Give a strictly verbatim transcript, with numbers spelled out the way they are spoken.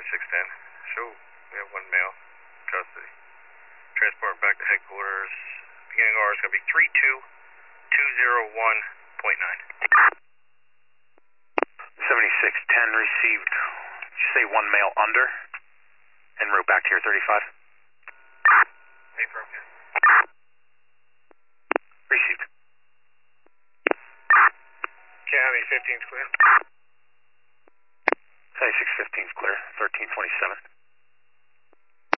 seventy-six ten. Show we have one male custody. Transport back to headquarters. Beginning hour is going to be three two two zero one point nine. seventy-six ten received. Did you say one male under? En route back to your thirty-five? Hey, from here. Received. County fifteen's clear. seventy-six fifteen's clear. thirteen twenty-seven.